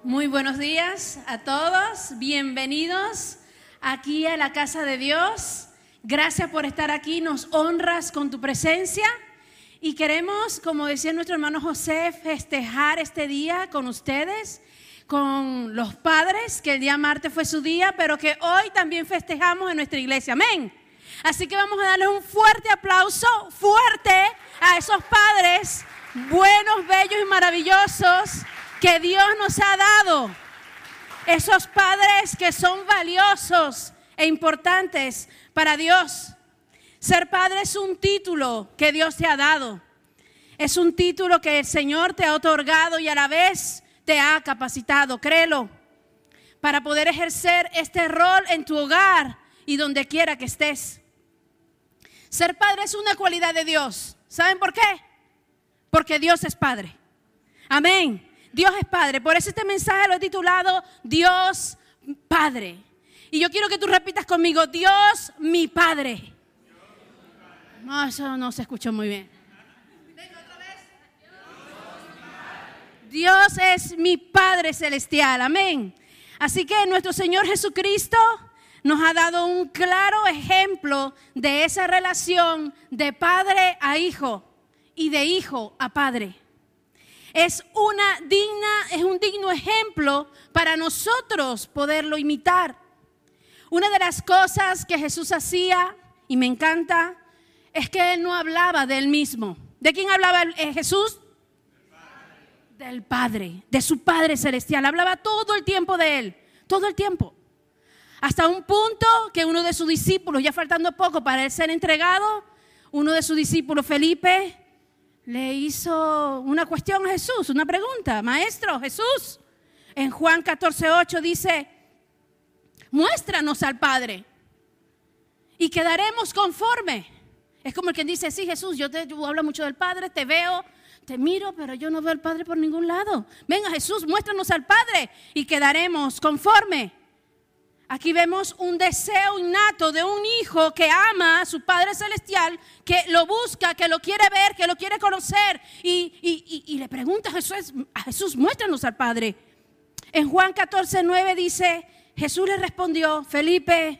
Muy buenos días a todos, bienvenidos aquí a la casa de Dios. Gracias por estar aquí, nos honras con tu presencia y queremos, como decía nuestro hermano José, festejar este día con ustedes, con los padres, que el día martes fue su día, pero que hoy también festejamos en nuestra iglesia, amén. Así que vamos a darles un fuerte aplauso, fuerte a esos padres buenos, bellos y maravillosos que Dios nos ha dado, esos padres que son valiosos e importantes para Dios. Ser padre es un título que Dios te ha dado, es un título que el Señor te ha otorgado y a la vez te ha capacitado, créelo, para poder ejercer este rol en tu hogar y donde quiera que estés. Ser padre es una cualidad de Dios. ¿Saben por qué? Porque Dios es Padre. Amén. Dios es Padre. Por eso este mensaje lo he titulado Dios Padre. Y yo quiero que tú repitas conmigo, Dios mi Padre. No, eso no se escuchó muy bien. Venga otra vez. Dios es mi Padre celestial. Amén. Así que nuestro Señor Jesucristo nos ha dado un claro ejemplo de esa relación de padre a hijo y de hijo a padre. Es un digno ejemplo para nosotros poderlo imitar. Una de las cosas que Jesús hacía, y me encanta, es que Él no hablaba de Él mismo. ¿De quién hablaba Jesús? Del Padre, de su Padre celestial. Hablaba todo el tiempo de Él, todo el tiempo. Hasta un punto que uno de sus discípulos, ya faltando poco para Él ser entregado, uno de sus discípulos, Felipe, le hizo una cuestión a Jesús, una pregunta. Maestro, Jesús, en Juan 14:8 dice, muéstranos al Padre y quedaremos conforme. Es como el que dice, sí, Jesús, yo hablo mucho del Padre, te veo, te miro, pero yo no veo al Padre por ningún lado. Venga, Jesús, muéstranos al Padre y quedaremos conforme. Aquí vemos un deseo innato de un hijo que ama a su Padre Celestial, que lo busca, que lo quiere ver, que lo quiere conocer y le pregunta a Jesús, muéstranos al Padre. En Juan 14:9 dice, Jesús le respondió, Felipe,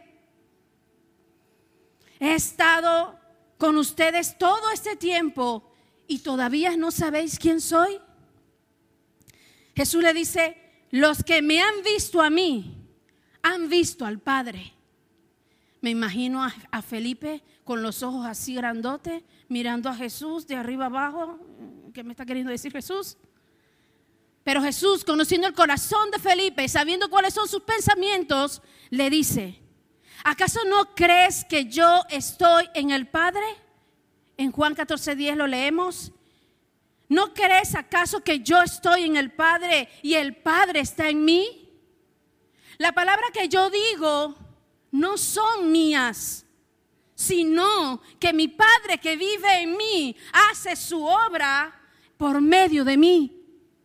he estado con ustedes todo este tiempo y todavía no sabéis quién soy. Jesús le dice, los que me han visto a mí, han visto al Padre. Me imagino a Felipe con los ojos así grandotes, mirando a Jesús de arriba abajo. ¿Qué me está queriendo decir Jesús? Pero Jesús, conociendo el corazón de Felipe, sabiendo cuáles son sus pensamientos, le dice, ¿acaso no crees que yo estoy en el Padre? En Juan 14:10 lo leemos. ¿No crees acaso que yo estoy en el Padre y el Padre está en mí? La palabra que yo digo no son mías, sino que mi Padre que vive en mí hace su obra por medio de mí.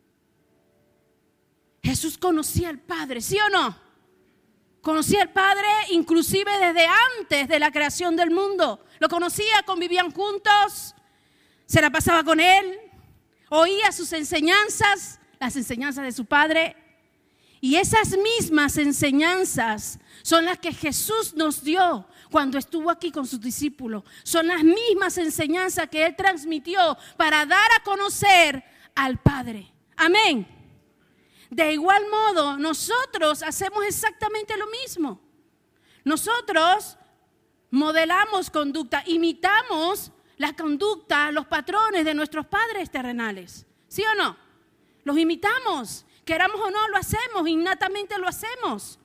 Jesús conocía al Padre, ¿sí o no? Conocía al Padre inclusive desde antes de la creación del mundo. Lo conocía, convivían juntos, se la pasaba con Él, oía sus enseñanzas, las enseñanzas de su Padre. Y esas mismas enseñanzas son las que Jesús nos dio cuando estuvo aquí con sus discípulos. Son las mismas enseñanzas que Él transmitió para dar a conocer al Padre. Amén. De igual modo, nosotros hacemos exactamente lo mismo. Nosotros modelamos conducta, imitamos la conducta, los patrones de nuestros padres terrenales. ¿Sí o no? Los imitamos. Queramos o no, lo hacemos, innatamente lo hacemos.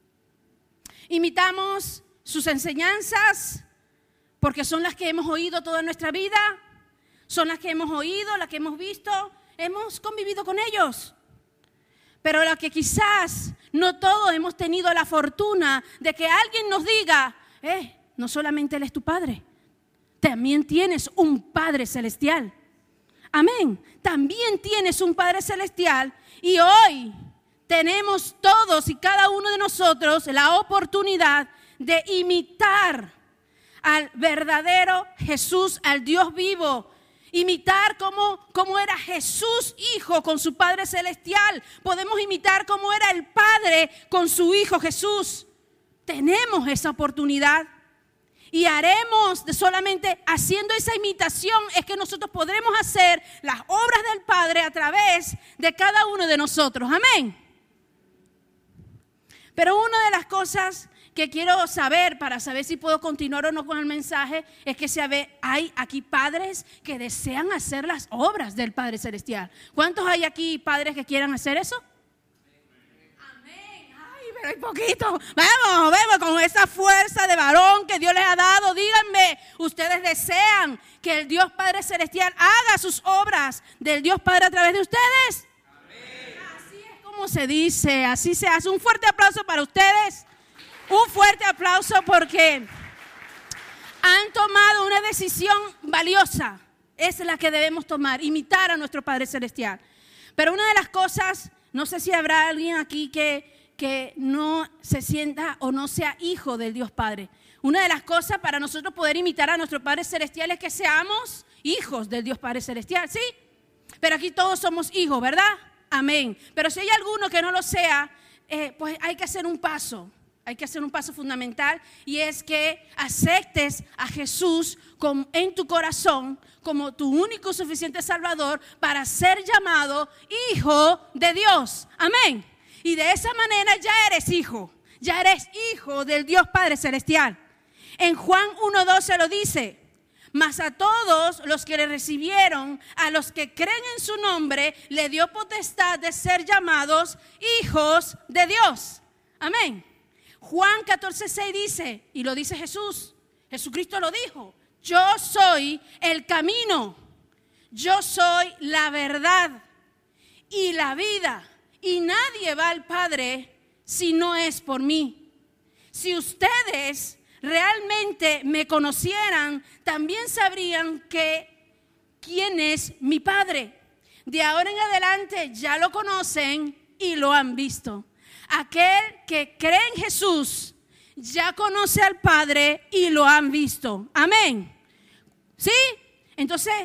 Imitamos sus enseñanzas porque son las que hemos oído toda nuestra vida, son las que hemos oído, las que hemos visto, hemos convivido con ellos. Pero lo que quizás no todos hemos tenido la fortuna de que alguien nos diga, no solamente Él es tu Padre, también tienes un Padre celestial. Amén. También tienes un Padre celestial. Y hoy tenemos todos y cada uno de nosotros la oportunidad de imitar al verdadero Jesús, al Dios vivo imitar cómo era Jesús hijo con su Padre celestial. Podemos imitar cómo era el Padre con su Hijo Jesús. Tenemos esa oportunidad. Y haremos solamente haciendo esa imitación es que nosotros podremos hacer las obras del Padre a través de cada uno de nosotros. Amén. Pero una de las cosas que quiero saber para saber si puedo continuar o no con el mensaje es que hay aquí padres que desean hacer las obras del Padre Celestial. ¿Cuántos hay aquí padres que quieran hacer eso? Hay poquito. Vamos con esa fuerza de varón que Dios les ha dado. Díganme, ¿ustedes desean que el Dios Padre Celestial haga sus obras del Dios Padre a través de ustedes? Amén. Así es como se dice, así se hace. Un fuerte aplauso para ustedes. Un fuerte aplauso porque han tomado una decisión valiosa. Esa es la que debemos tomar, imitar a nuestro Padre Celestial. Pero una de las cosas, no sé si habrá alguien aquí que no se sienta o no sea hijo del Dios Padre. Una de las cosas para nosotros poder imitar a nuestro Padre Celestial es que seamos hijos del Dios Padre Celestial, ¿sí? Pero aquí todos somos hijos, ¿verdad? Amén. Pero si hay alguno que no lo sea, pues hay que hacer un paso. Hay que hacer un paso fundamental y es que aceptes a Jesús en tu corazón como tu único y suficiente Salvador para ser llamado hijo de Dios. Amén. Y de esa manera ya eres hijo del Dios Padre Celestial. En Juan 1:12 lo dice: mas a todos los que le recibieron, a los que creen en su nombre, le dio potestad de ser llamados hijos de Dios. Amén. Juan 14:6 dice, y lo dice Jesús, Jesucristo lo dijo: yo soy el camino, yo soy la verdad y la vida. Y nadie va al Padre si no es por mí. Si ustedes realmente me conocieran, también sabrían quién es mi Padre. De ahora en adelante ya lo conocen y lo han visto. Aquel que cree en Jesús ya conoce al Padre y lo han visto. Amén. ¿Sí? Entonces,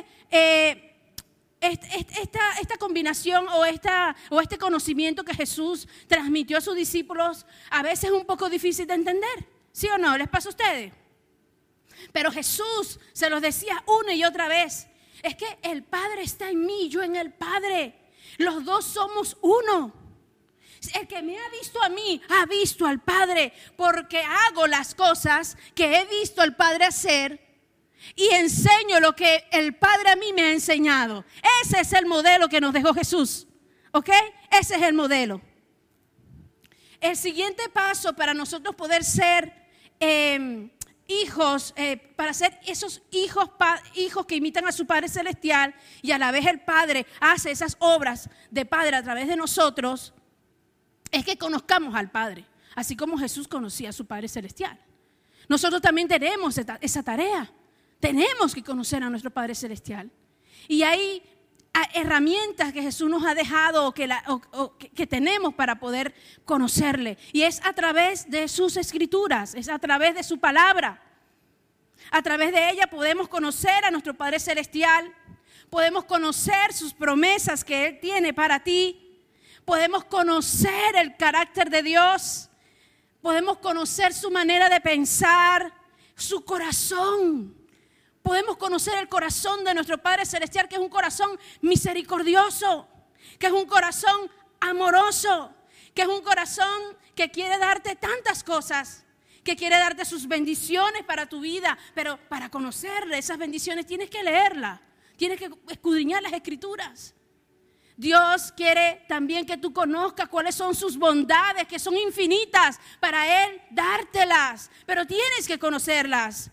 esta combinación o este conocimiento que Jesús transmitió a sus discípulos a veces es un poco difícil de entender. ¿Sí o no? ¿Les pasa a ustedes? Pero Jesús se los decía una y otra vez. Es que el Padre está en mí, yo en el Padre. Los dos somos uno. El que me ha visto a mí, ha visto al Padre, porque hago las cosas que he visto al Padre hacer y enseño lo que el Padre a mí me ha enseñado. Ese es el modelo que nos dejó Jesús, ¿ok? Ese es el modelo. El siguiente paso para nosotros poder ser hijos, para ser esos hijos que imitan a su Padre Celestial y a la vez el Padre hace esas obras de Padre a través de nosotros, es que conozcamos al Padre, así como Jesús conocía a su Padre Celestial. Nosotros también tenemos esa tarea. Tenemos que conocer a nuestro Padre Celestial. Y hay herramientas que Jesús nos ha dejado que tenemos para poder conocerle. Y es a través de sus escrituras, es a través de su palabra. A través de ella podemos conocer a nuestro Padre Celestial. Podemos conocer sus promesas que Él tiene para ti. Podemos conocer el carácter de Dios. Podemos conocer su manera de pensar, su corazón. Podemos conocer el corazón de nuestro Padre Celestial, que es un corazón misericordioso, que es un corazón amoroso, que es un corazón que quiere darte tantas cosas, que quiere darte sus bendiciones para tu vida. Pero para conocerle esas bendiciones tienes que leerlas, tienes que escudriñar las Escrituras. Dios quiere también que tú conozcas cuáles son sus bondades, que son infinitas, para Él dártelas, pero tienes que conocerlas.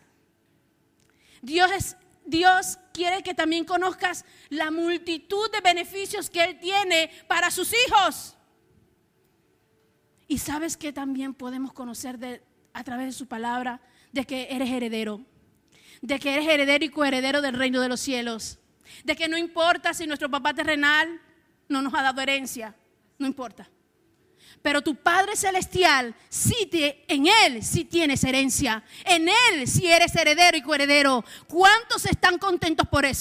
Dios quiere que también conozcas la multitud de beneficios que Él tiene para sus hijos. Y sabes que también podemos conocer a través de su palabra de que eres heredero, y coheredero del reino de los cielos, de que no importa si nuestro papá terrenal no nos ha dado herencia, no importa. Pero tu Padre Celestial, en Él sí tienes herencia. En Él sí eres heredero y coheredero. ¿Cuántos están contentos por eso?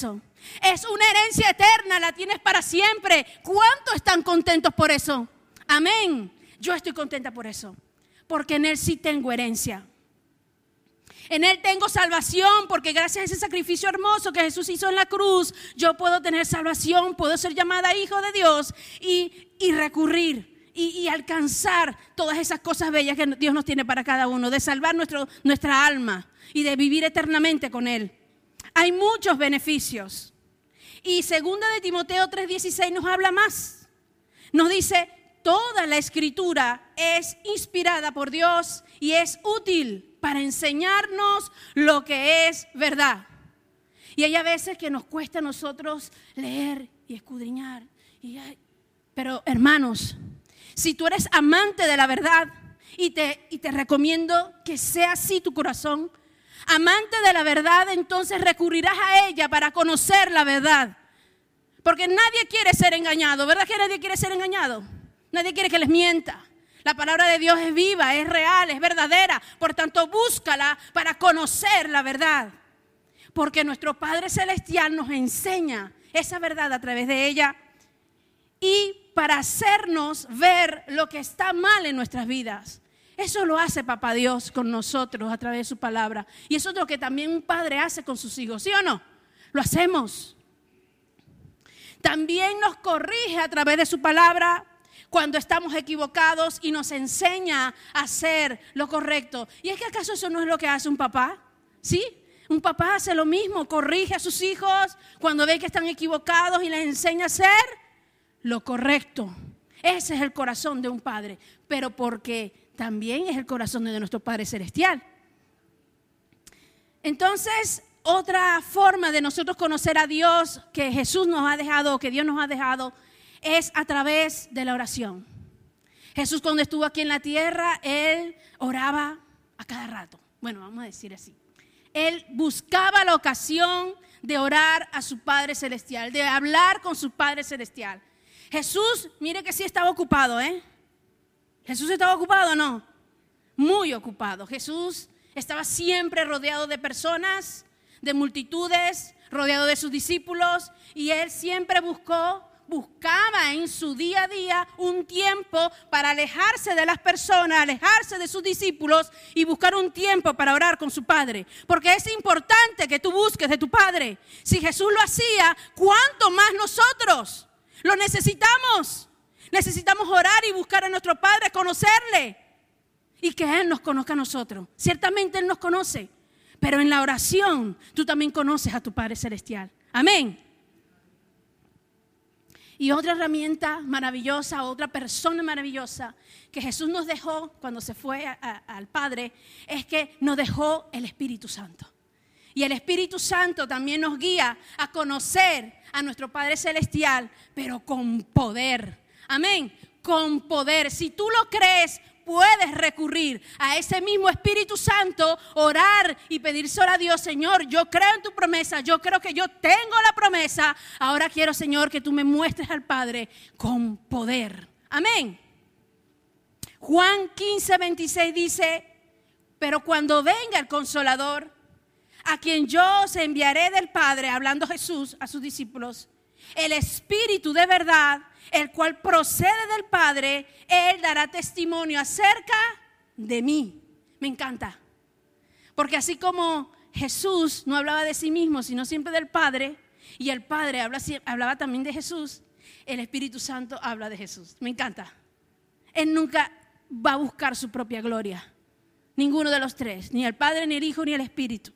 Es una herencia eterna, la tienes para siempre. ¿Cuántos están contentos por eso? Amén. Yo estoy contenta por eso, porque en Él sí tengo herencia. En Él tengo salvación, porque gracias a ese sacrificio hermoso que Jesús hizo en la cruz, yo puedo tener salvación, puedo ser llamada hijo de Dios y recurrir y alcanzar todas esas cosas bellas que Dios nos tiene para cada uno, de salvar nuestra alma y de vivir eternamente con Él. Hay muchos beneficios. Y 2 de Timoteo 3:16 nos habla más. Nos dice, toda la escritura es inspirada por Dios y es útil para enseñarnos lo que es verdad. Y hay a veces que nos cuesta a nosotros leer y escudriñar. Pero hermanos, si tú eres amante de la verdad, y te recomiendo que sea así tu corazón, amante de la verdad, entonces recurrirás a ella para conocer la verdad. Porque nadie quiere ser engañado, ¿verdad que nadie quiere ser engañado? Nadie quiere que les mienta. La palabra de Dios es viva, es real, es verdadera. Por tanto, búscala para conocer la verdad. Porque nuestro Padre Celestial nos enseña esa verdad a través de ella y para hacernos ver lo que está mal en nuestras vidas. Eso lo hace Papá Dios con nosotros a través de su palabra. Y eso es lo que también un padre hace con sus hijos, ¿sí o no? Lo hacemos. También nos corrige a través de su palabra cuando estamos equivocados y nos enseña a hacer lo correcto. ¿Y es que acaso eso no es lo que hace un papá? ¿Sí? Un papá hace lo mismo, corrige a sus hijos cuando ve que están equivocados y les enseña a hacer lo correcto. Ese es el corazón de un padre, pero porque también es el corazón de nuestro Padre Celestial. Entonces, otra forma de nosotros conocer a Dios que Jesús nos ha dejado, que Dios nos ha dejado, es a través de la oración. Jesús, cuando estuvo aquí en la tierra, Él oraba a cada rato. Bueno, vamos a decir así. Él buscaba la ocasión de orar a su Padre Celestial, de hablar con su Padre Celestial. Jesús, mire que sí estaba ocupado, ¿eh? ¿Jesús estaba ocupado o no? Muy ocupado. Jesús estaba siempre rodeado de personas, de multitudes, rodeado de sus discípulos, y Él siempre buscaba en su día a día un tiempo para alejarse de las personas, alejarse de sus discípulos y buscar un tiempo para orar con su Padre. Porque es importante que tú busques de tu Padre. Si Jesús lo hacía, ¿cuánto más nosotros? Lo necesitamos. Necesitamos orar y buscar a nuestro Padre, conocerle y que Él nos conozca a nosotros. Ciertamente Él nos conoce, pero en la oración tú también conoces a tu Padre Celestial. Amén. Y otra herramienta maravillosa, otra persona maravillosa que Jesús nos dejó cuando se fue al Padre, es que nos dejó el Espíritu Santo. Y el Espíritu Santo también nos guía a conocer a nuestro Padre Celestial, pero con poder. Amén, con poder. Si tú lo crees, puedes recurrir a ese mismo Espíritu Santo, orar y pedírselo a Dios. Señor, yo creo en tu promesa, yo creo que yo tengo la promesa. Ahora quiero, Señor, que tú me muestres al Padre con poder. Amén. Juan 15:26 dice, pero cuando venga el Consolador, a quien yo os enviaré del Padre, hablando Jesús a sus discípulos, el Espíritu de verdad, el cual procede del Padre, Él dará testimonio acerca de mí. Me encanta. Porque así como Jesús no hablaba de sí mismo, sino siempre del Padre, y el Padre hablaba también de Jesús, el Espíritu Santo habla de Jesús. Me encanta. Él nunca va a buscar su propia gloria. Ninguno de los tres, ni el Padre, ni el Hijo, ni el Espíritu.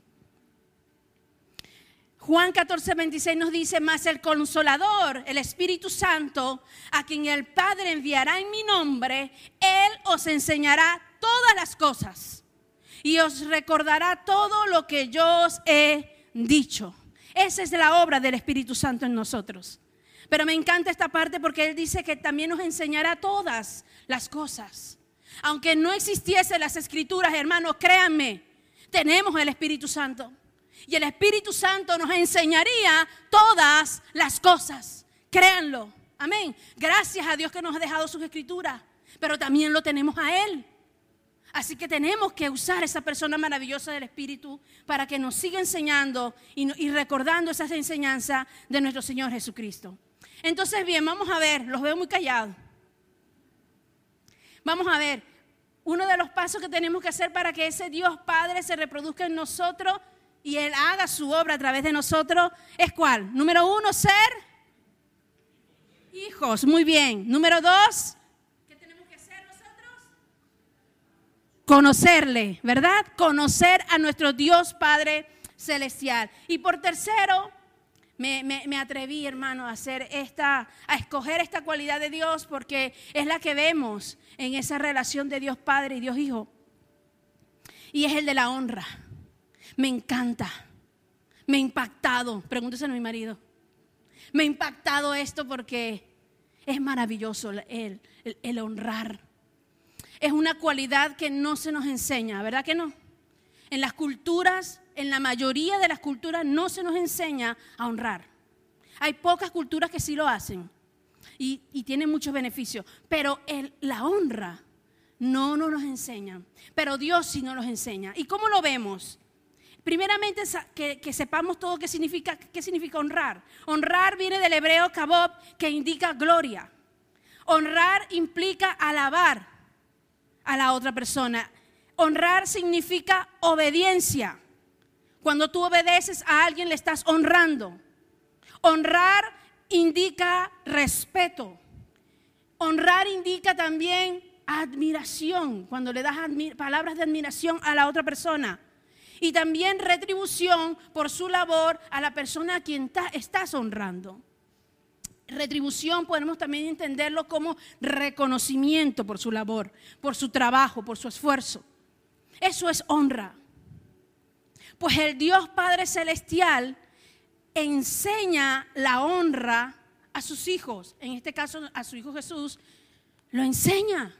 Juan 14:26 nos dice, mas el Consolador, el Espíritu Santo, a quien el Padre enviará en mi nombre, Él os enseñará todas las cosas y os recordará todo lo que yo os he dicho. Esa es la obra del Espíritu Santo en nosotros. Pero me encanta esta parte porque Él dice que también nos enseñará todas las cosas. Aunque no existiesen las Escrituras, hermanos, créanme, tenemos el Espíritu Santo. Y el Espíritu Santo nos enseñaría todas las cosas. Créanlo. Amén. Gracias a Dios que nos ha dejado sus Escrituras. Pero también lo tenemos a Él. Así que tenemos que usar esa persona maravillosa del Espíritu para que nos siga enseñando y recordando esas enseñanzas de nuestro Señor Jesucristo. Entonces, bien, vamos a ver, los veo muy callados. Vamos a ver, uno de los pasos que tenemos que hacer para que ese Dios Padre se reproduzca en nosotros y Él haga su obra a través de nosotros, ¿es cuál? Número 1, ser hijos. Muy bien. Número 2, ¿qué tenemos que hacer nosotros? Conocerle, ¿verdad? Conocer a nuestro Dios Padre Celestial. Y por tercero, me atreví, hermano, a escoger esta cualidad de Dios porque es la que vemos en esa relación de Dios Padre y Dios Hijo. Y es el de la honra. Me encanta. Me ha impactado. Pregúntese a mi marido. Me ha impactado esto porque es maravilloso el honrar. Es una cualidad que no se nos enseña, ¿verdad que no? En las culturas, en la mayoría de las culturas no se nos enseña a honrar. Hay pocas culturas que sí lo hacen y tienen muchos beneficios, pero la honra no nos enseñan, pero Dios sí nos enseña. ¿Y cómo lo vemos? Primeramente que sepamos todo qué significa honrar. Honrar viene del hebreo kavod, que indica gloria. Honrar implica alabar a la otra persona. Honrar significa obediencia. Cuando tú obedeces a alguien le estás honrando. Honrar indica respeto. Honrar indica también admiración, cuando le das palabras de admiración a la otra persona. Y también retribución por su labor a la persona a quien estás honrando. Retribución podemos también entenderlo como reconocimiento por su labor, por su trabajo, por su esfuerzo. Eso es honra. Pues el Dios Padre Celestial enseña la honra a sus hijos. En este caso a su Hijo Jesús, lo enseña.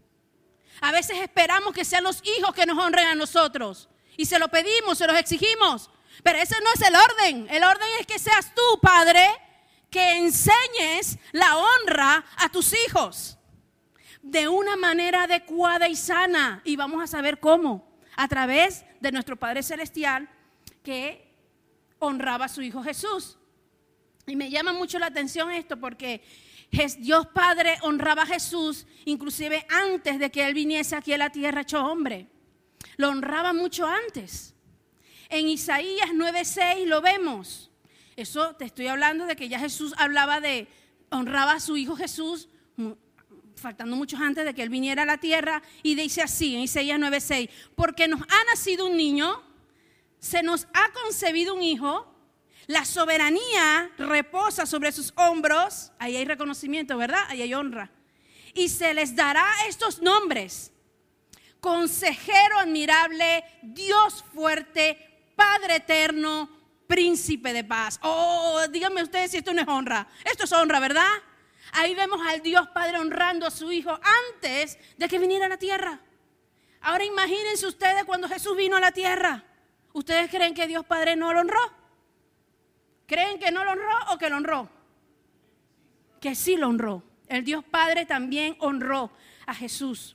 A veces esperamos que sean los hijos que nos honren a nosotros. Y se lo pedimos, se los exigimos. Pero ese no es el orden. El orden es que seas tú, Padre, que enseñes la honra a tus hijos. De una manera adecuada y sana. Y vamos a saber cómo. A través de nuestro Padre Celestial que honraba a su Hijo Jesús. Y me llama mucho la atención esto porque Dios Padre honraba a Jesús inclusive antes de que Él viniese aquí a la tierra hecho hombre. Lo honraba mucho antes. En Isaías 9:6 lo vemos. Eso te estoy hablando de que ya Jesús honraba a su Hijo Jesús, faltando mucho antes de que Él viniera a la tierra. Y dice así en Isaías 9:6: porque nos ha nacido un niño, se nos ha concebido un hijo, la soberanía reposa sobre sus hombros. Ahí hay reconocimiento, ¿verdad? Ahí hay honra. Y se les dará estos nombres: Consejero admirable, Dios fuerte, Padre eterno, Príncipe de paz. Oh, díganme ustedes si esto no es honra. Esto es honra, ¿verdad? Ahí vemos al Dios Padre honrando a su Hijo antes de que viniera a la tierra. Ahora imagínense ustedes cuando Jesús vino a la tierra. ¿Ustedes creen que Dios Padre no lo honró? ¿Creen que no lo honró o que lo honró? Que sí lo honró. El Dios Padre también honró a Jesús.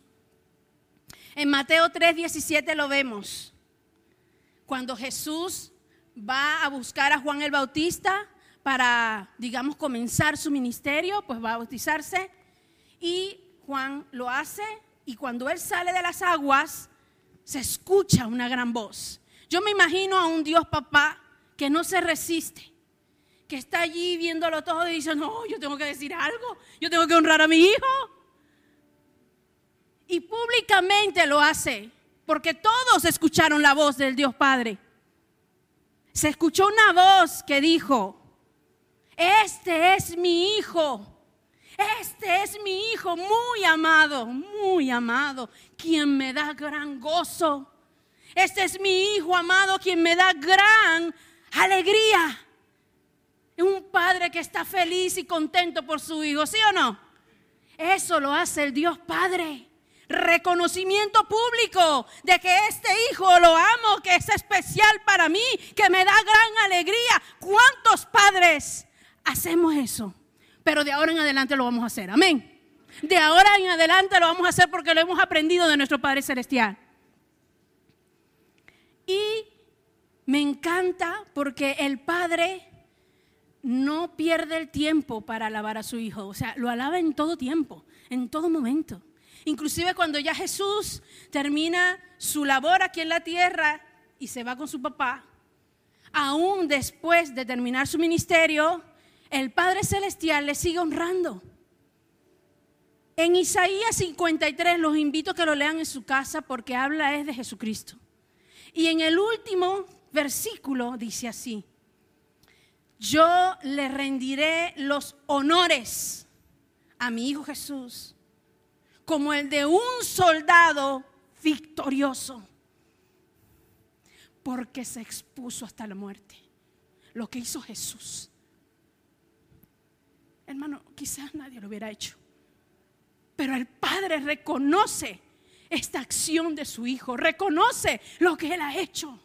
En Mateo 3:17 lo vemos. Cuando Jesús va a buscar a Juan el Bautista para, digamos, comenzar su ministerio, pues va a bautizarse. Y Juan lo hace y cuando él sale de las aguas, se escucha una gran voz. Yo me imagino a un Dios papá que no se resiste, que está allí viéndolo todo y dice: no, yo tengo que decir algo, yo tengo que honrar a mi hijo. Y públicamente lo hace, porque todos escucharon la voz del Dios Padre. Se escuchó una voz que dijo: este es mi hijo, este es mi hijo muy amado, quien me da gran gozo. Este es mi hijo amado, quien me da gran alegría. Es un padre que está feliz y contento por su hijo, ¿sí o no? Eso lo hace el Dios Padre. Reconocimiento público de que este hijo lo amo, que es especial para mí, que me da gran alegría. ¿Cuántos padres hacemos eso? Pero de ahora en adelante lo vamos a hacer, amén. De ahora en adelante lo vamos a hacer porque lo hemos aprendido de nuestro Padre Celestial. Y me encanta porque el Padre no pierde el tiempo para alabar a su Hijo. O sea, lo alaba en todo tiempo, en todo momento. Inclusive cuando ya Jesús termina su labor aquí en la tierra y se va con su papá, aún después de terminar su ministerio, el Padre Celestial le sigue honrando. En Isaías 53, los invito a que lo lean en su casa porque habla es de Jesucristo. Y en el último versículo dice así: yo le rendiré los honores a mi Hijo Jesús como el de un soldado victorioso, porque se expuso hasta la muerte. Lo que hizo Jesús, hermano, quizás nadie lo hubiera hecho, pero el Padre reconoce esta acción de su Hijo, reconoce lo que Él ha hecho.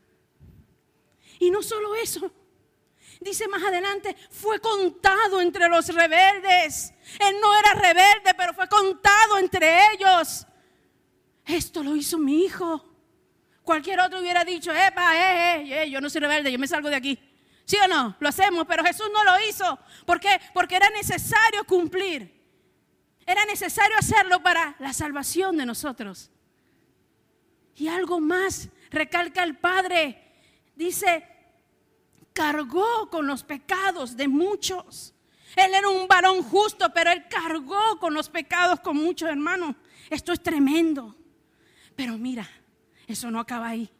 Y no solo eso, dice más adelante, fue contado entre los rebeldes. Él no era rebelde, pero fue contado entre ellos. Esto lo hizo mi Hijo. Cualquier otro hubiera dicho, yo no soy rebelde, yo me salgo de aquí. ¿Sí o no? Lo hacemos, pero Jesús no lo hizo. ¿Por qué? Porque era necesario cumplir. Era necesario hacerlo para la salvación de nosotros. Y algo más recalca el Padre. Dice, cargó con los pecados de muchos. Él era un varón justo, pero Él cargó con los pecados con muchos, hermanos. Esto es tremendo. Pero mira, eso no acaba ahí.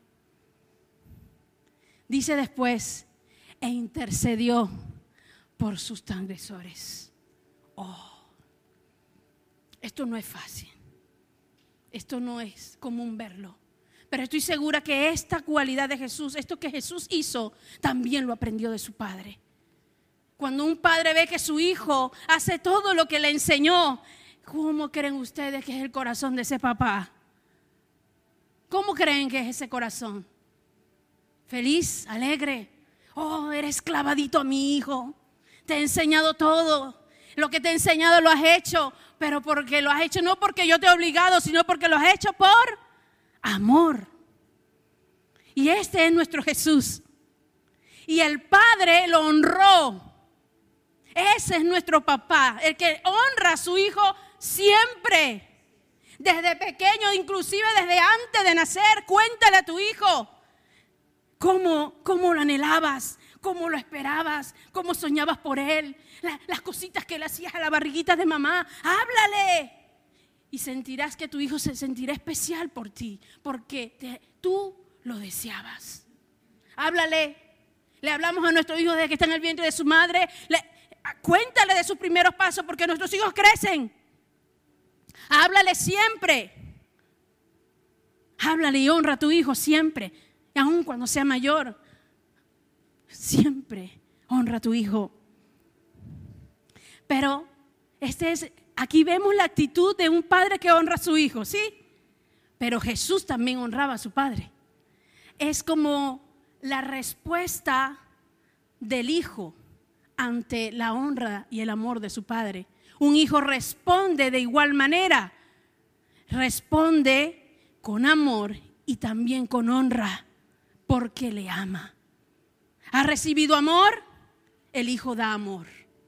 Dice después, e intercedió por sus transgresores. Esto no es fácil. Esto no es común verlo. Pero estoy segura que esta cualidad de Jesús, esto que Jesús hizo, también lo aprendió de su Padre. Cuando un padre ve que su hijo hace todo lo que le enseñó, ¿cómo creen ustedes que es el corazón de ese papá? ¿Cómo creen que es ese corazón? Feliz, alegre. Eres clavadito a mi hijo. Te he enseñado todo. Lo que te he enseñado lo has hecho, pero porque lo has hecho no porque yo te he obligado, sino porque lo has hecho por amor. Y este es nuestro Jesús. Y el Padre lo honró. Ese es nuestro papá, el que honra a su hijo siempre. Desde pequeño, inclusive desde antes de nacer, cuéntale a tu hijo cómo lo anhelabas, cómo lo esperabas, cómo soñabas por él, las cositas que le hacías a la barriguita de mamá. Háblale. Y sentirás que tu hijo se sentirá especial por ti, porque tú lo deseabas. Háblale. Le hablamos a nuestro hijo desde que está en el vientre de su madre. Cuéntale de sus primeros pasos, porque nuestros hijos crecen. Háblale siempre. Háblale y honra a tu hijo siempre. Y aun cuando sea mayor, siempre honra a tu hijo. Pero aquí vemos la actitud de un padre que honra a su hijo, ¿sí? Pero Jesús también honraba a su padre. Es como la respuesta del hijo ante la honra y el amor de su padre. Un hijo responde de igual manera. Responde con amor y también con honra, porque le ama. ¿Ha recibido amor? El hijo da amor.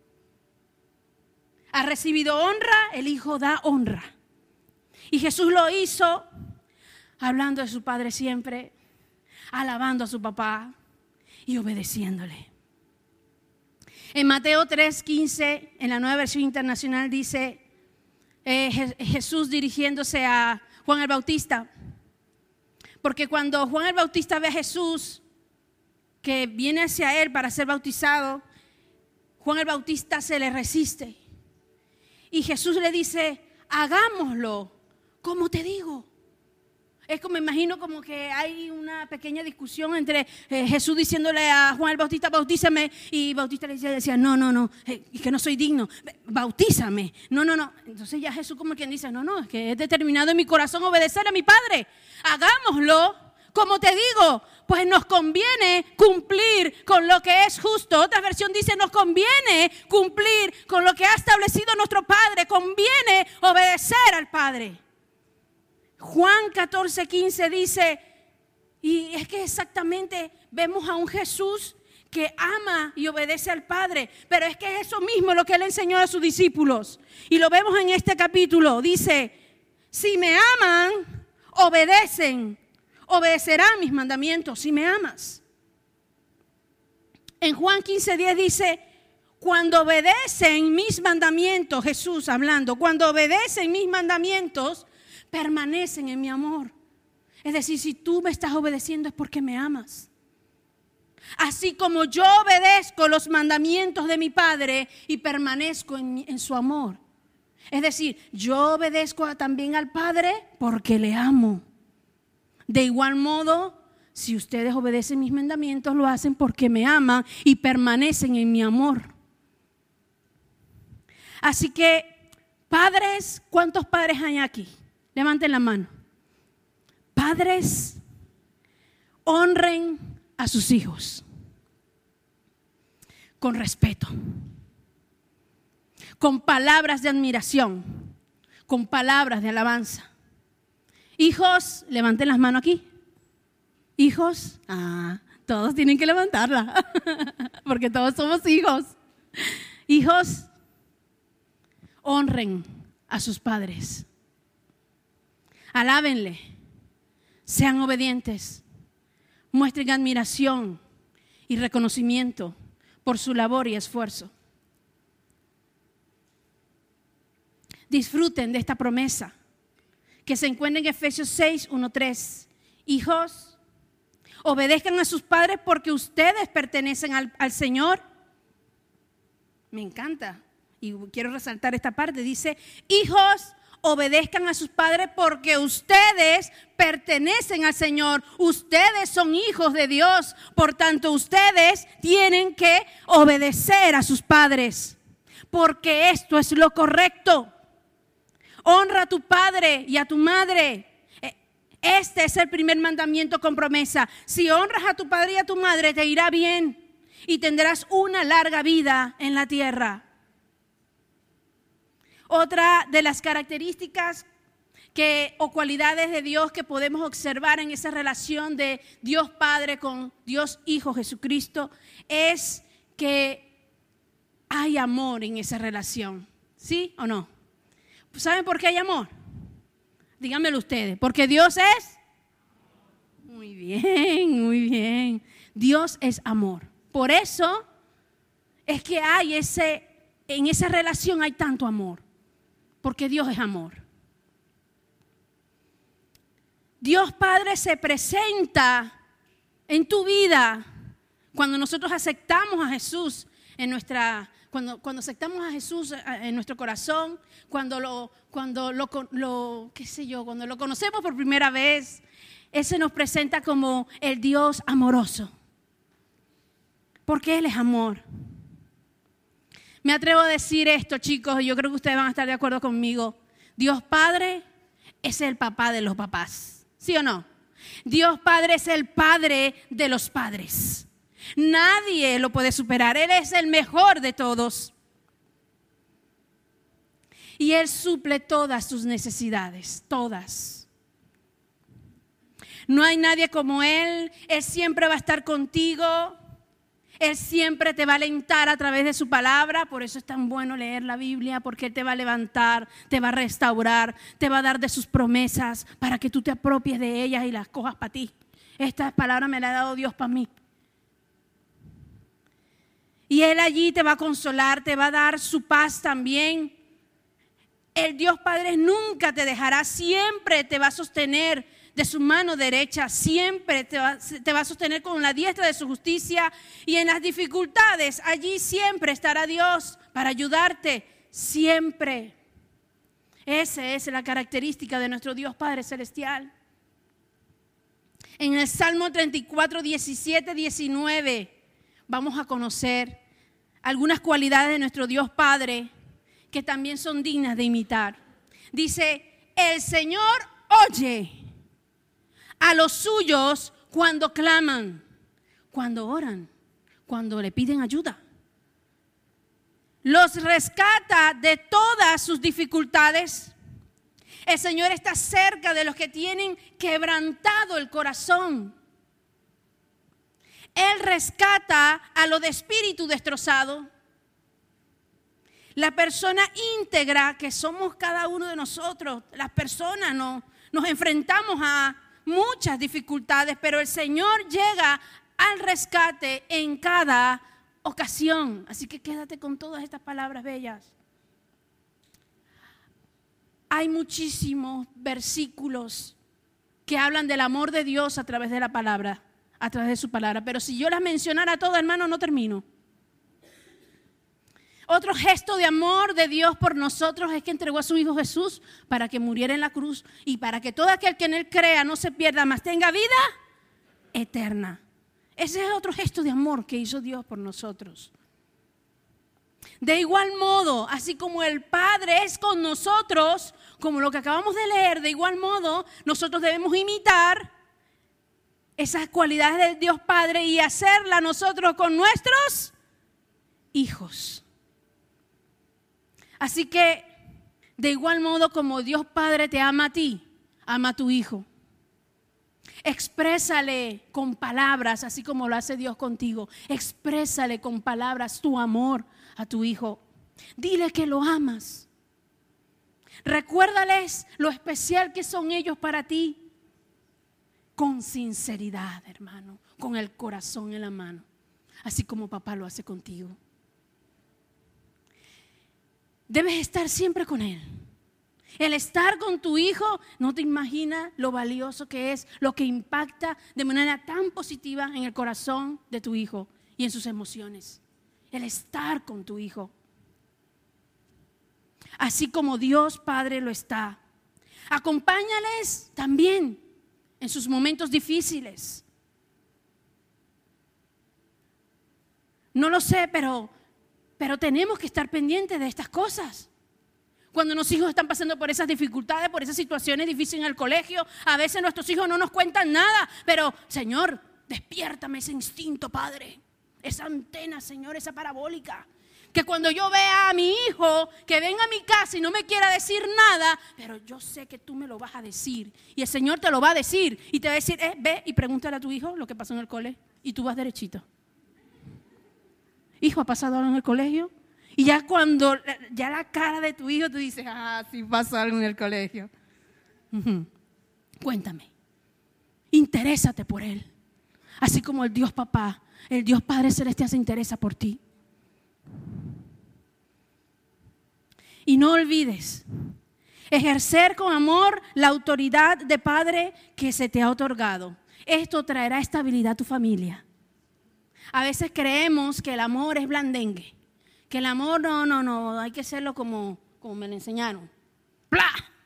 ¿Ha recibido honra? El hijo da honra. Y Jesús lo hizo hablando de su padre siempre, alabando a su papá y obedeciéndole. En Mateo 3:15, en la Nueva Versión Internacional, dice Jesús dirigiéndose a Juan el Bautista. Porque cuando Juan el Bautista ve a Jesús que viene hacia él para ser bautizado, Juan el Bautista se le resiste. Y Jesús le dice, hagámoslo como te digo. Es como, me imagino como que hay una pequeña discusión entre Jesús diciéndole a Juan el Bautista, bautízame, y Bautista le decía, no, es que no soy digno, bautízame, no. Entonces ya Jesús como quien dice, no, es que he determinado en mi corazón obedecer a mi Padre, hagámoslo Como te digo, pues nos conviene cumplir con lo que es justo. Otra versión dice, nos conviene cumplir con lo que ha establecido nuestro Padre. Conviene obedecer al Padre. Juan 14:15 dice, y es que exactamente vemos a un Jesús que ama y obedece al Padre. Pero es que es eso mismo lo que Él enseñó a sus discípulos. Y lo vemos en este capítulo. Dice, si me aman, obedecerán mis mandamientos, si me amas. En Juan 15:10 dice, cuando obedecen mis mandamientos, Jesús hablando, cuando obedecen mis mandamientos, permanecen en mi amor. Es decir, si tú me estás obedeciendo es porque me amas. Así como yo obedezco los mandamientos de mi Padre y permanezco en su amor. Es decir, yo obedezco también al Padre porque le amo. De igual modo, si ustedes obedecen mis mandamientos, lo hacen porque me aman y permanecen en mi amor. Así que, padres, ¿cuántos padres hay aquí? Levanten la mano. Padres, honren a sus hijos con respeto, con palabras de admiración, con palabras de alabanza. Hijos, levanten las manos aquí. Hijos, todos tienen que levantarla, porque todos somos hijos. Hijos, honren a sus padres. Alábenle, sean obedientes, muestren admiración y reconocimiento por su labor y esfuerzo. Disfruten de esta promesa que se encuentra en Efesios 6:1-3. Hijos, obedezcan a sus padres porque ustedes pertenecen al Señor. Me encanta y quiero resaltar esta parte. Dice, hijos, obedezcan a sus padres porque ustedes pertenecen al Señor. Ustedes son hijos de Dios. Por tanto, ustedes tienen que obedecer a sus padres porque esto es lo correcto. Honra a tu padre y a tu madre. Este es el primer mandamiento con promesa. Si honras a tu padre y a tu madre, te irá bien y tendrás una larga vida en la tierra. Otra de las características o cualidades de Dios que podemos observar en esa relación de Dios Padre con Dios Hijo Jesucristo es que hay amor en esa relación. ¿Sí o no? ¿Saben por qué hay amor? Díganmelo ustedes. Porque Dios es. Muy bien, muy bien. Dios es amor. Por eso es que en esa relación hay tanto amor. Porque Dios es amor. Dios Padre se presenta en tu vida cuando nosotros aceptamos a Jesús cuando aceptamos a Jesús en nuestro corazón, cuando lo conocemos por primera vez. Él se nos presenta como el Dios amoroso, porque Él es amor. Me atrevo a decir esto, chicos, y yo creo que ustedes van a estar de acuerdo conmigo. Dios Padre es el papá de los papás, ¿sí o no? Dios Padre es el padre de los padres. Nadie lo puede superar. Él es el mejor de todos. Y Él suple todas tus necesidades, todas. No hay nadie como Él. Él siempre va a estar contigo. Él siempre te va a alentar a través de su palabra. Por eso es tan bueno leer la Biblia, porque Él te va a levantar, te va a restaurar, te va a dar de sus promesas para que tú te apropies de ellas y las cojas para ti. Esta palabra me la ha dado Dios para mí. Y Él allí te va a consolar, te va a dar su paz también. El Dios Padre nunca te dejará, siempre te va a sostener de su mano derecha, siempre te va a sostener con la diestra de su justicia. Y en las dificultades, allí siempre estará Dios para ayudarte, siempre. Esa es la característica de nuestro Dios Padre Celestial. En el Salmo 34, 17, 19, vamos a conocer algunas cualidades de nuestro Dios Padre que también son dignas de imitar. Dice, el Señor oye a los suyos cuando claman, cuando oran, cuando le piden ayuda. Los rescata de todas sus dificultades. El Señor está cerca de los que tienen quebrantado el corazón. Él rescata a los de espíritu destrozado. La persona íntegra que somos cada uno de nosotros, las personas nos enfrentamos a muchas dificultades, pero el Señor llega al rescate en cada ocasión. Así que quédate con todas estas palabras bellas. Hay muchísimos versículos que hablan del amor de Dios a través de la palabra, a través de su palabra. Pero si yo las mencionara todas, hermano, no termino. Otro gesto de amor de Dios por nosotros es que entregó a su Hijo Jesús para que muriera en la cruz y para que todo aquel que en Él crea no se pierda, mas tenga vida eterna. Ese es otro gesto de amor que hizo Dios por nosotros. De igual modo, así como el Padre es con nosotros, como lo que acabamos de leer, de igual modo nosotros debemos imitar esas cualidades del Dios Padre y hacerla nosotros con nuestros hijos. Así que, de igual modo como Dios Padre te ama a ti, ama a tu hijo. Exprésale con palabras, así como lo hace Dios contigo. Exprésale con palabras tu amor a tu hijo. Dile que lo amas. Recuérdales lo especial que son ellos para ti. Con sinceridad, hermano, con el corazón en la mano, así como papá lo hace contigo. Debes estar siempre con él. El estar con tu hijo, no te imaginas lo valioso que es, lo que impacta de manera tan positiva en el corazón de tu hijo y en sus emociones. El estar con tu hijo. Así como Dios Padre lo está. Acompáñales también en sus momentos difíciles. No lo sé, pero tenemos que estar pendientes de estas cosas. Cuando nuestros hijos están pasando por esas dificultades, por esas situaciones difíciles en el colegio, a veces nuestros hijos no nos cuentan nada, pero Señor, despiértame ese instinto, Padre, esa antena, Señor, esa parabólica. Que cuando yo vea a mi hijo que venga a mi casa y no me quiera decir nada, pero yo sé que tú me lo vas a decir. Y el Señor te lo va a decir. Y te va a decir, ve y pregúntale a tu hijo lo que pasó en el cole. Y tú vas derechito. Hijo, ¿ha pasado algo en el colegio? Y ya cuando, ya la cara de tu hijo, tú dices, sí pasó algo en el colegio. Cuéntame. Interésate por él. Así como el Dios Papá, el Dios Padre Celestial se interesa por ti. Y no olvides ejercer con amor la autoridad de padre que se te ha otorgado. Esto traerá estabilidad a tu familia. A veces creemos que el amor es blandengue, que el amor no, hay que hacerlo como me lo enseñaron. ¡Pla!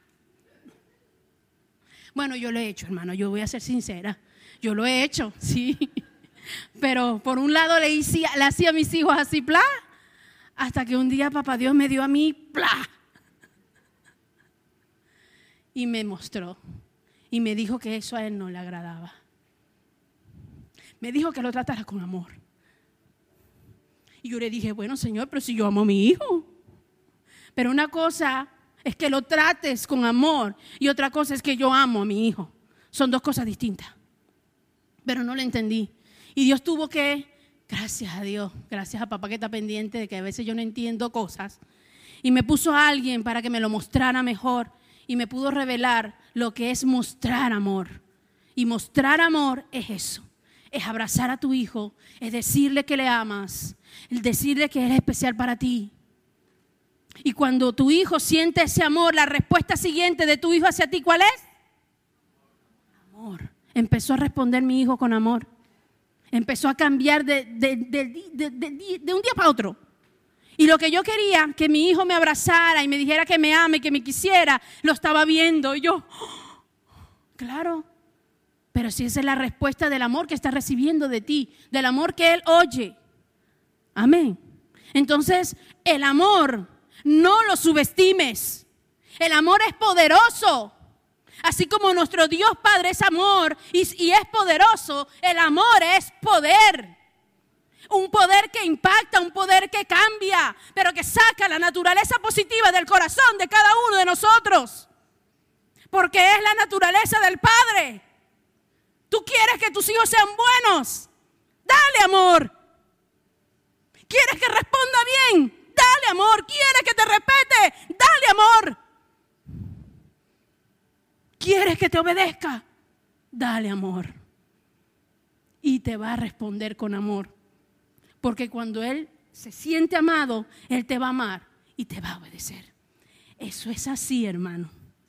Bueno, yo lo he hecho, hermano, yo voy a ser sincera. Yo lo he hecho, sí. Pero por un lado le hacía a mis hijos así, ¡pla! Hasta que un día papá Dios me dio a mí, ¡plá! Y me mostró. Y me dijo que eso a él no le agradaba. Me dijo que lo tratara con amor. Y yo le dije, bueno, Señor, pero si yo amo a mi hijo. Pero una cosa es que lo trates con amor y otra cosa es que yo amo a mi hijo. Son dos cosas distintas. Pero no lo entendí. Y Dios tuvo que... Gracias a Dios, gracias a papá que está pendiente de que a veces yo no entiendo cosas. Y me puso a alguien para que me lo mostrara mejor y me pudo revelar lo que es mostrar amor. Y mostrar amor es eso, es abrazar a tu hijo, es decirle que le amas, es decirle que él es especial para ti. Y cuando tu hijo siente ese amor, la respuesta siguiente de tu hijo hacia ti, ¿cuál es? Amor. Empezó a responder mi hijo con amor. Empezó a cambiar de un día para otro. Y lo que yo quería, que mi hijo me abrazara y me dijera que me ama y que me quisiera, lo estaba viendo. Y yo, claro, pero si esa es la respuesta del amor que está recibiendo de ti, del amor que él oye. Amén. Entonces, el amor, no lo subestimes. El amor es poderoso. Así como nuestro Dios Padre es amor y es poderoso, el amor es poder. Un poder que impacta, un poder que cambia, pero que saca la naturaleza positiva del corazón de cada uno de nosotros. Porque es la naturaleza del Padre. Tú quieres que tus hijos sean buenos, dale amor. ¿Quieres que responda bien? Dale amor. ¿Quieres que te respete? Dale amor. ¿Quieres que te obedezca? Dale amor. Y te va a responder con amor. Porque cuando Él se siente amado, Él te va a amar y te va a obedecer. Eso es así, hermano.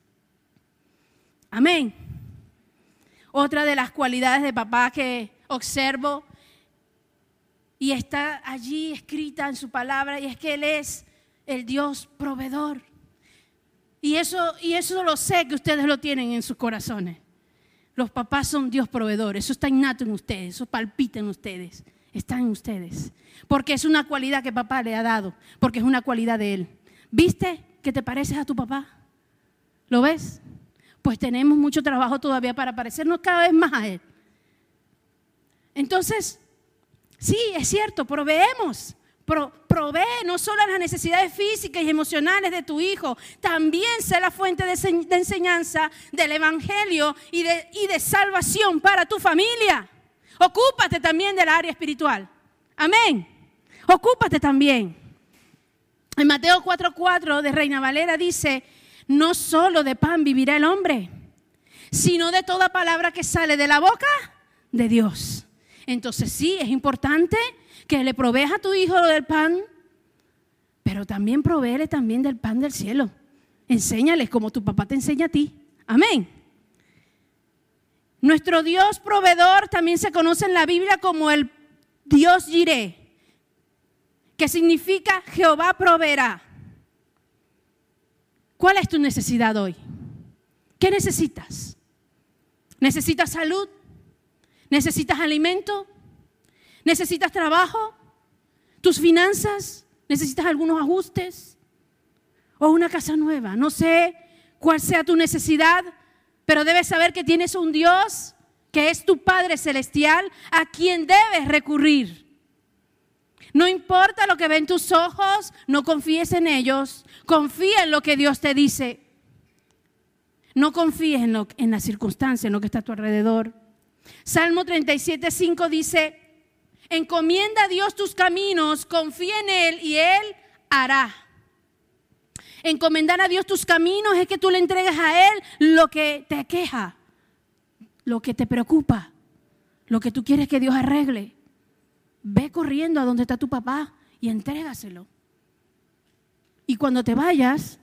Amén. Otra de las cualidades de papá que observo y está allí escrita en su palabra, y es que Él es el Dios proveedor. Y eso lo sé que ustedes lo tienen en sus corazones. Los papás son Dios proveedor. Eso está innato en ustedes, eso palpita en ustedes, está en ustedes. Porque es una cualidad que papá le ha dado, porque es una cualidad de Él. ¿Viste que te pareces a tu papá? ¿Lo ves? Pues tenemos mucho trabajo todavía para parecernos cada vez más a Él. Entonces, sí, es cierto, proveemos. Provee no solo las necesidades físicas y emocionales de tu hijo, también sé la fuente de enseñanza del evangelio y de salvación para tu familia. Ocúpate también del área espiritual. Amén. Ocúpate también. En Mateo 4:4 de Reina Valera dice: no solo de pan vivirá el hombre, sino de toda palabra que sale de la boca de Dios. Entonces sí, es importante que le proveas a tu hijo del pan, pero también provéele también del pan del cielo. Enséñales como tu papá te enseña a ti. Amén. Nuestro Dios proveedor también se conoce en la Biblia como el Dios Jireh, que significa Jehová proveerá. ¿Cuál es tu necesidad hoy? ¿Qué necesitas? ¿Necesitas salud? ¿Necesitas alimento? ¿Necesitas trabajo? ¿Tus finanzas? ¿Necesitas algunos ajustes? ¿O una casa nueva? No sé cuál sea tu necesidad, pero debes saber que tienes un Dios que es tu Padre Celestial a quien debes recurrir. No importa lo que ven tus ojos, no confíes en ellos, confía en lo que Dios te dice. No confíes en la circunstancia, en lo que está a tu alrededor. Salmo 37:5 dice: encomienda a Dios tus caminos, confía en Él y Él hará. Encomendar a Dios tus caminos es que tú le entregas a Él lo que te queja, lo que te preocupa, lo que tú quieres que Dios arregle. Ve corriendo a donde está tu papá y entrégaselo. Y cuando te vayas,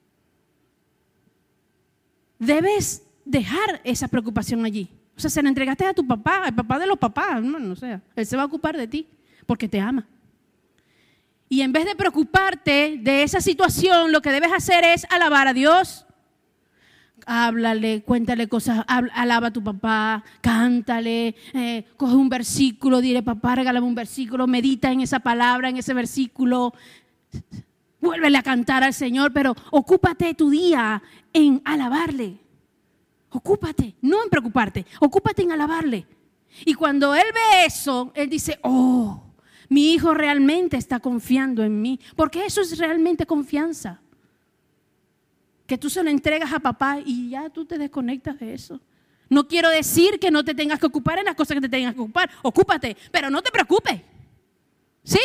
debes dejar esa preocupación allí. O sea, se la entregaste a tu papá, al papá de los papás, hermano, o sea, Él se va a ocupar de ti porque te ama. Y en vez de preocuparte de esa situación, lo que debes hacer es alabar a Dios. Háblale, cuéntale cosas, alaba a tu papá, cántale, coge un versículo, dile: papá, regálame un versículo, medita en esa palabra, en ese versículo. Vuélvele a cantar al Señor, pero ocúpate tu día en alabarle. Ocúpate, no en preocuparte, ocúpate en alabarle. Y cuando Él ve eso, Él dice: oh, mi hijo realmente está confiando en mí. Porque eso es realmente confianza. Que tú se lo entregas a papá y ya tú te desconectas de eso. No quiero decir que no te tengas que ocupar en las cosas que te tengas que ocupar. Ocúpate, pero no te preocupes. ¿Sí?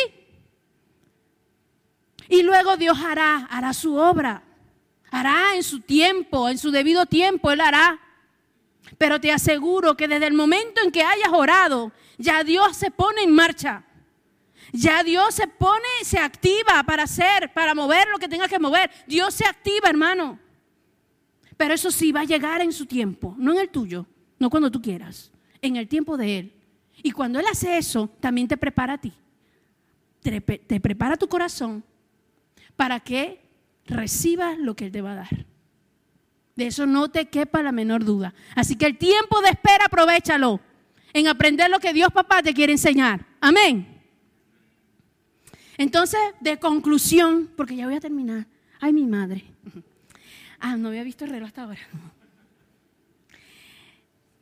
Y luego Dios hará su obra. Hará en su tiempo, en su debido tiempo, Él hará. Pero te aseguro que desde el momento en que hayas orado, ya Dios se pone en marcha. Ya Dios se activa para hacer, para mover lo que tenga que mover. Dios se activa, hermano. Pero eso sí, va a llegar en su tiempo, no en el tuyo, no cuando tú quieras, en el tiempo de Él. Y cuando Él hace eso, también te prepara a ti. Te prepara tu corazón para que recibas lo que Él te va a dar. De eso no te quepa la menor duda. Así que el tiempo de espera, aprovéchalo en aprender lo que Dios papá te quiere enseñar. Amén. Entonces, de conclusión, porque ya voy a terminar. Ay, mi madre. No había visto el reloj hasta ahora.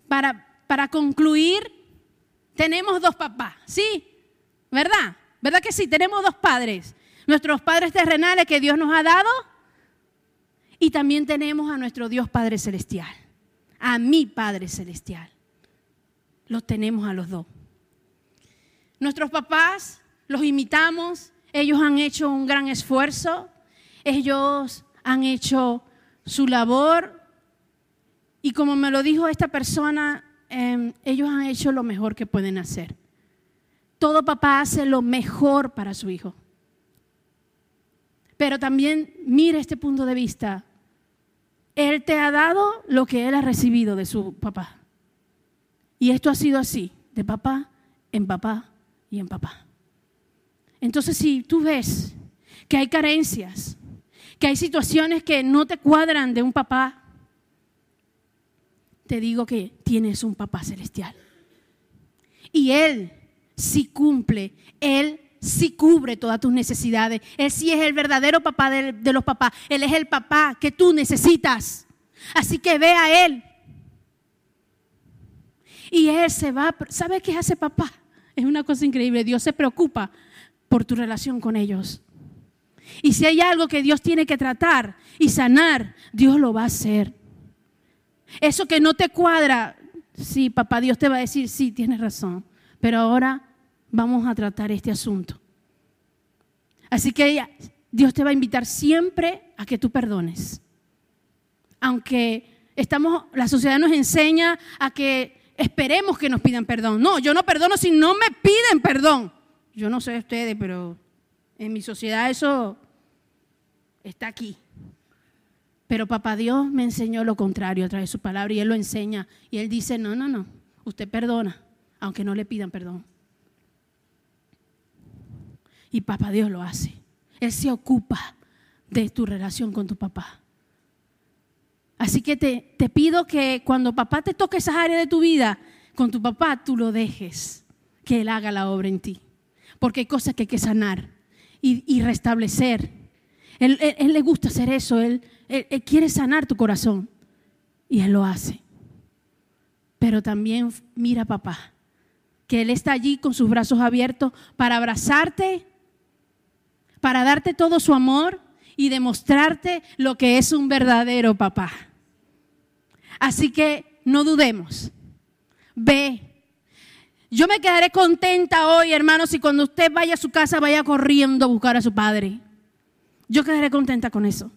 para concluir, tenemos dos papás, ¿sí? ¿Verdad? ¿Verdad que sí? Tenemos dos padres. Nuestros padres terrenales que Dios nos ha dado y también tenemos a nuestro Dios Padre Celestial, a mi Padre Celestial. Los tenemos a los dos. Nuestros papás los imitamos, ellos han hecho un gran esfuerzo, ellos han hecho su labor y como me lo dijo esta persona, ellos han hecho lo mejor que pueden hacer. Todo papá hace lo mejor para su hijo. Pero también mira este punto de vista. Él te ha dado lo que él ha recibido de su papá. Y esto ha sido así, de papá en papá y en papá. Entonces, si tú ves que hay carencias, que hay situaciones que no te cuadran de un papá, te digo que tienes un papá celestial. Y Él sí cumple, Él sí cubre todas tus necesidades. Él sí es el verdadero papá de los papás. Él es el papá que tú necesitas. Así que ve a Él. Y Él se va. ¿Sabe qué hace papá? Es una cosa increíble. Dios se preocupa por tu relación con ellos. Y si hay algo que Dios tiene que tratar y sanar, Dios lo va a hacer. Eso que no te cuadra, sí, papá, Dios te va a decir, sí, tienes razón. Pero ahora vamos a tratar este asunto. Así que Dios te va a invitar siempre a que tú perdones. Aunque la sociedad nos enseña a que esperemos que nos pidan perdón. No, yo no perdono si no me piden perdón. Yo no sé de ustedes, pero en mi sociedad eso está aquí. Pero papá Dios me enseñó lo contrario a través de su palabra y Él lo enseña. Y Él dice, no, usted perdona, aunque no le pidan perdón. Y papá Dios lo hace. Él se ocupa de tu relación con tu papá. Así que te pido que cuando papá te toque esas áreas de tu vida, con tu papá tú lo dejes, que Él haga la obra en ti. Porque hay cosas que hay que sanar y restablecer. Él le gusta hacer eso, él quiere sanar tu corazón y Él lo hace. Pero también mira papá, que Él está allí con sus brazos abiertos para abrazarte, para darte todo su amor y demostrarte lo que es un verdadero papá. Así que no dudemos, ve. Yo me quedaré contenta hoy, hermanos, si cuando usted vaya a su casa vaya corriendo a buscar a su padre. Yo quedaré contenta con eso.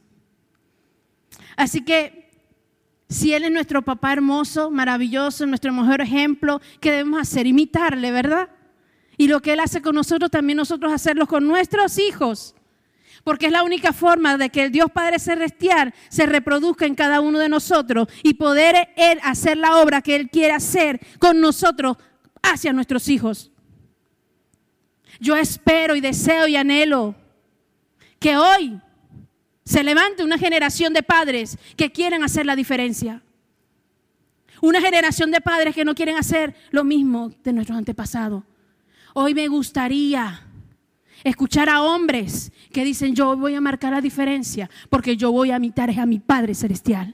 Así que si Él es nuestro papá hermoso, maravilloso, nuestro mejor ejemplo, ¿qué debemos hacer? Imitarle, ¿verdad? Y lo que Él hace con nosotros, también nosotros hacerlo con nuestros hijos. Porque es la única forma de que el Dios Padre Celestial se reproduzca en cada uno de nosotros y poder Él hacer la obra que Él quiere hacer con nosotros hacia nuestros hijos. Yo espero y deseo y anhelo que hoy se levante una generación de padres que quieren hacer la diferencia. Una generación de padres que no quieren hacer lo mismo de nuestros antepasados. Hoy me gustaría escuchar a hombres que dicen, yo voy a marcar la diferencia porque yo voy a imitar a mi Padre Celestial.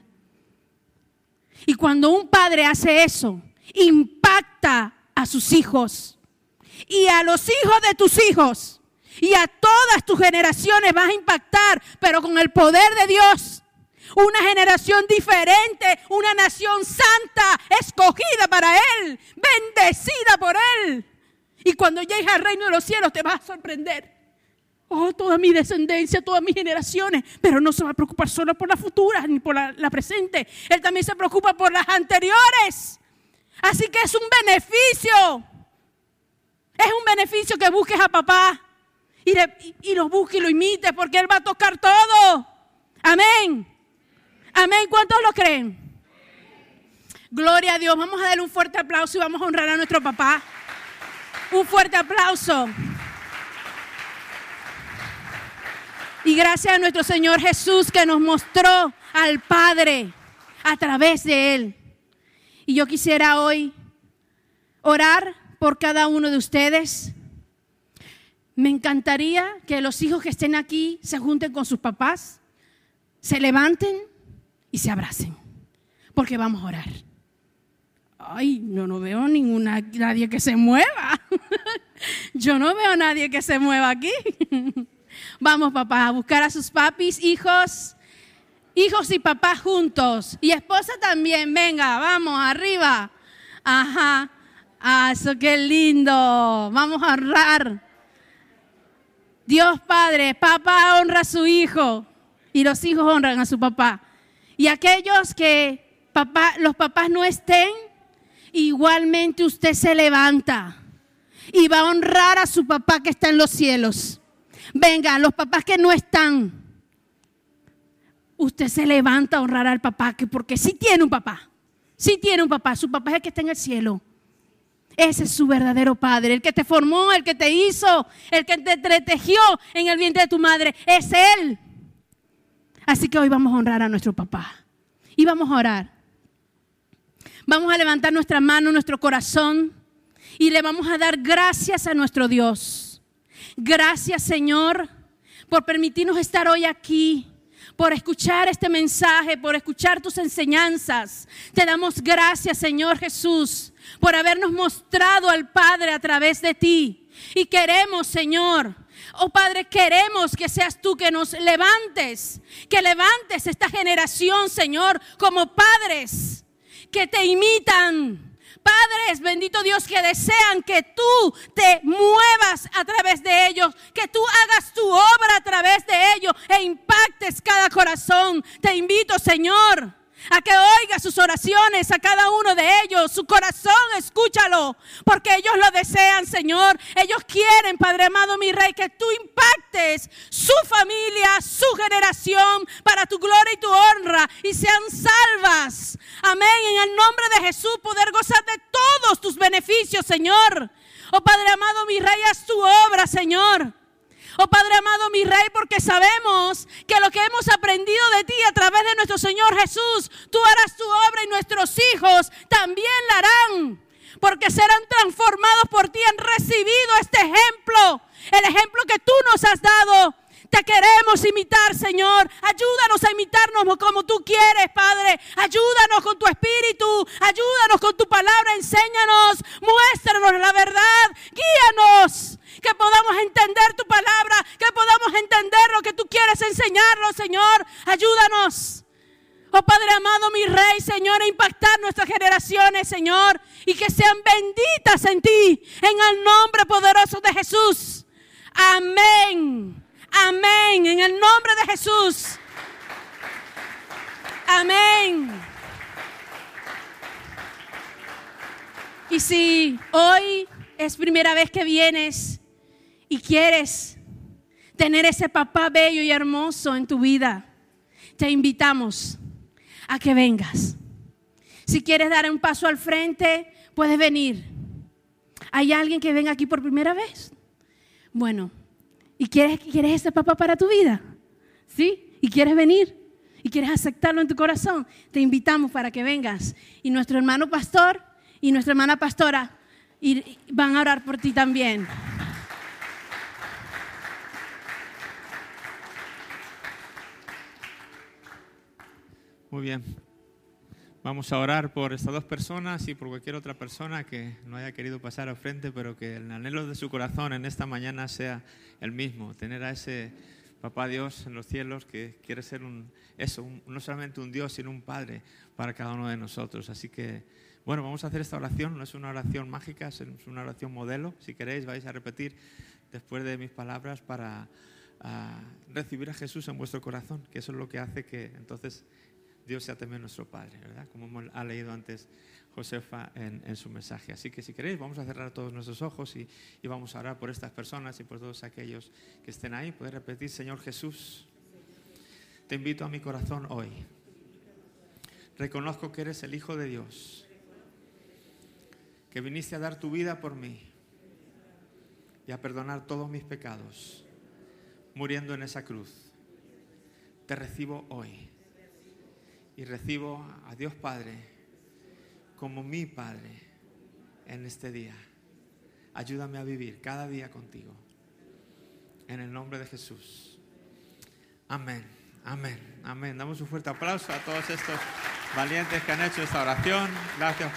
Y cuando un padre hace eso, impacta a sus hijos y a los hijos de tus hijos. Y a todas tus generaciones vas a impactar, pero con el poder de Dios. Una generación diferente, una nación santa, escogida para Él, bendecida por Él. Y cuando llegues al reino de los cielos te vas a sorprender. Oh, toda mi descendencia, todas mis generaciones. Pero no se va a preocupar solo por las futuras ni por la presente. Él también se preocupa por las anteriores. Así que es un beneficio. Es un beneficio que busques a papá. Y lo busque y lo imite porque Él va a tocar todo. Amén. Amén. ¿Cuántos lo creen? Gloria a Dios. Vamos a darle un fuerte aplauso y vamos a honrar a nuestro papá. Un fuerte aplauso. Y gracias a nuestro Señor Jesús que nos mostró al Padre a través de Él. Y yo quisiera hoy orar por cada uno de ustedes. Me encantaría que los hijos que estén aquí se junten con sus papás, se levanten y se abracen, porque vamos a orar. Ay, yo no veo nadie que se mueva. Yo no veo a nadie que se mueva aquí. Vamos, papá, a buscar a sus papis, hijos y papás juntos. Y esposa también, venga, vamos, arriba. Ajá, eso qué lindo. Vamos a honrar. Dios Padre, papá honra a su hijo y los hijos honran a su papá. Y aquellos que los papás no estén, igualmente usted se levanta y va a honrar a su papá que está en los cielos. Venga, los papás que no están, usted se levanta a honrar al papá, porque sí tiene un papá, su papá es el que está en el cielo. Ese es su verdadero padre, el que te formó, el que te hizo, el que te tejió en el vientre de tu madre, es él. Así que hoy vamos a honrar a nuestro papá y vamos a orar. Vamos a levantar nuestra mano, nuestro corazón y le vamos a dar gracias a nuestro Dios. Gracias, Señor, por permitirnos estar hoy aquí, por escuchar este mensaje, por escuchar tus enseñanzas. Te damos gracias, Señor Jesús, por habernos mostrado al Padre a través de ti. Y queremos, Señor, oh Padre, queremos que seas tú que nos levantes, que levantes esta generación, Señor, como padres que te imitan. Padres, bendito Dios, que desean que tú te muevas a través de ellos, que tú hagas tu obra a través de ellos e impactes cada corazón. Te invito, Señor, a que oiga sus oraciones a cada uno de ellos, su corazón, escúchalo, porque ellos lo desean, Señor. Ellos quieren, Padre amado, mi Rey, que tú impactes su familia, su generación, para tu gloria y tu honra, y sean salvas. Amén, en el nombre de Jesús, poder gozar de todos tus beneficios, Señor. Oh Padre amado, mi Rey, haz tu obra, Señor. Oh Padre amado, mi Rey, porque sabemos que lo que hemos aprendido de ti a través de nuestro Señor Jesús, tú harás tu obra y nuestros hijos también la harán, porque serán transformados por ti. Han recibido este ejemplo, el ejemplo que tú nos has dado. Te queremos imitar, Señor. Ayúdanos a imitarnos como tú quieres, Padre. Ayúdanos con tu espíritu. Ayúdanos con tu palabra. Enséñanos. Muéstranos la verdad. Guíanos. Que podamos entender tu palabra. Que podamos entender lo que tú quieres enseñarnos, Señor. Ayúdanos. Oh Padre amado, mi Rey, Señor, a impactar nuestras generaciones, Señor. Y que sean benditas en ti. En el nombre poderoso de Jesús. Amén. Amén, en el nombre de Jesús. Amén. Y si hoy es primera vez que vienes y quieres tener ese papá bello y hermoso en tu vida, te invitamos a que vengas. Si quieres dar un paso al frente, puedes venir. ¿Hay alguien que venga aquí por primera vez? Bueno, ¿y quieres ese papá para tu vida? ¿Sí? ¿Y quieres venir? ¿Y quieres aceptarlo en tu corazón? Te invitamos para que vengas. Y nuestro hermano pastor y nuestra hermana pastora van a orar por ti también. Muy bien. Vamos a orar por estas dos personas y por cualquier otra persona que no haya querido pasar al frente, pero que el anhelo de su corazón en esta mañana sea el mismo, tener a ese Papá Dios en los cielos que quiere ser no solamente un Dios, sino un Padre para cada uno de nosotros. Así que, bueno, vamos a hacer esta oración. No es una oración mágica, es una oración modelo. Si queréis, vais a repetir después de mis palabras para recibir a Jesús en vuestro corazón, que eso es lo que hace que entonces Dios sea también nuestro Padre, ¿verdad? Como ha leído antes Josefa en su mensaje. Así que si queréis, vamos a cerrar todos nuestros ojos y vamos a orar por estas personas y por todos aquellos que estén ahí. Podéis repetir: Señor Jesús, te invito a mi corazón hoy. Reconozco que eres el Hijo de Dios, que viniste a dar tu vida por mí y a perdonar todos mis pecados, muriendo en esa cruz. Te recibo hoy. Y recibo a Dios Padre como mi Padre en este día. Ayúdame a vivir cada día contigo. En el nombre de Jesús. Amén, amén, amén. Damos un fuerte aplauso a todos estos valientes que han hecho esta oración. Gracias.